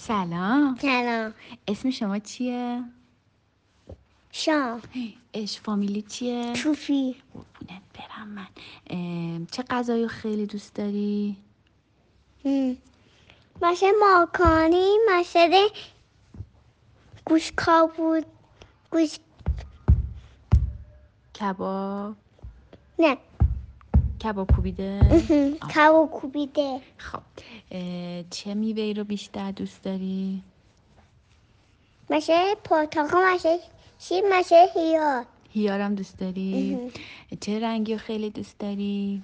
سلام. سلام. اسم شما چیه؟ شام. فامیلی چیه؟ توفی. قربونت برم من. چه غذایی خیلی دوست داری؟ مثل ماکانی، مثل گوش کابود، گوش کباب؟ نه کباب کوبیده؟ کباب کوبیده. خب چه میوه‌ای رو بیشتر دوست داری؟ مثل پرتقال، مثل شیر، مثل هیار. هیارم دوست داری؟ چه رنگی رو خیلی دوست داری؟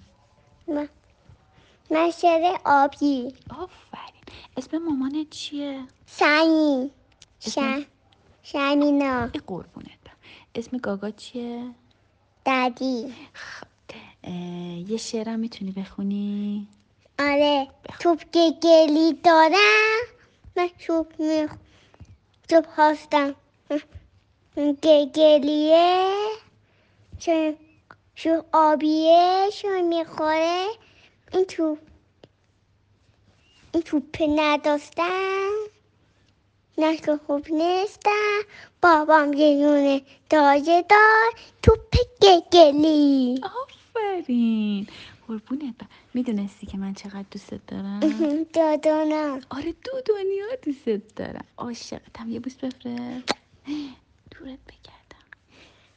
مثل آبی. آفرین. اسم مامانت چیه؟ سنی. اسم شمینا. قربونت برم. اسم گاگا چیه؟ دادی. خب یه شعرم میتونی بخونی؟ آره. توپ که گلی دارم، من توپ هستم گلیه، چون شو آبیه شو میخوره. این توپ نداشتم، نه که خوب نیستم. بابام یه دونه دایه دار، توپ گلی. آفرین. قربونت برم. میدونستی که من چقدر دوستت دارم؟ دادانا. آره، دو دنیا دوستت دارم. عاشقتم. یه بوس بفرست. دورت بگردم.